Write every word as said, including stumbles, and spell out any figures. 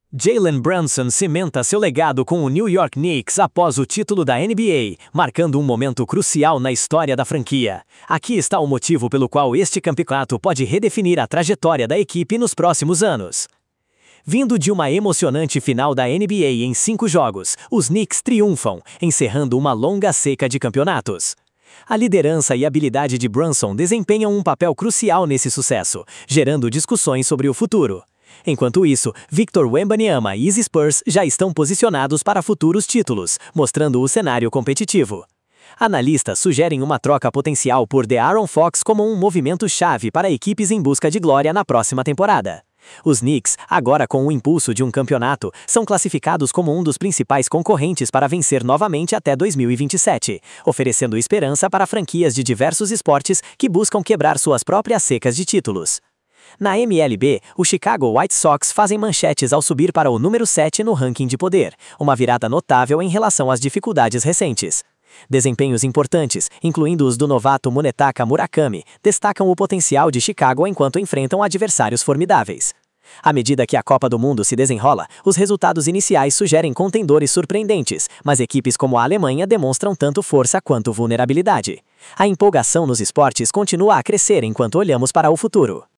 Jalen Brunson cimenta seu legado com o New York Knicks após o título da N B A, marcando um momento crucial na história da franquia. Aqui está o motivo pelo qual este campeonato pode redefinir a trajetória da equipe nos próximos anos. Vindo de uma emocionante final da N B A em cinco jogos, os Knicks triunfam, encerrando uma longa seca de campeonatos. A liderança e habilidade de Brunson desempenham um papel crucial nesse sucesso, gerando discussões sobre o futuro. Enquanto isso, Victor Wembanyama e os Spurs já estão posicionados para futuros títulos, mostrando o cenário competitivo. Analistas sugerem uma troca potencial por De'Aaron Fox como um movimento-chave para equipes em busca de glória na próxima temporada. Os Knicks, agora com o impulso de um campeonato, são classificados como um dos principais concorrentes para vencer novamente até dois mil e vinte e sete, oferecendo esperança para franquias de diversos esportes que buscam quebrar suas próprias secas de títulos. Na M L B, o Chicago White Sox fazem manchetes ao subir para o número sete no ranking de poder, uma virada notável em relação às dificuldades recentes. Desempenhos importantes, incluindo os do novato Munetaka Murakami, destacam o potencial de Chicago enquanto enfrentam adversários formidáveis. À medida que a Copa do Mundo se desenrola, os resultados iniciais sugerem contendores surpreendentes, mas equipes como a Alemanha demonstram tanto força quanto vulnerabilidade. A empolgação nos esportes continua a crescer enquanto olhamos para o futuro.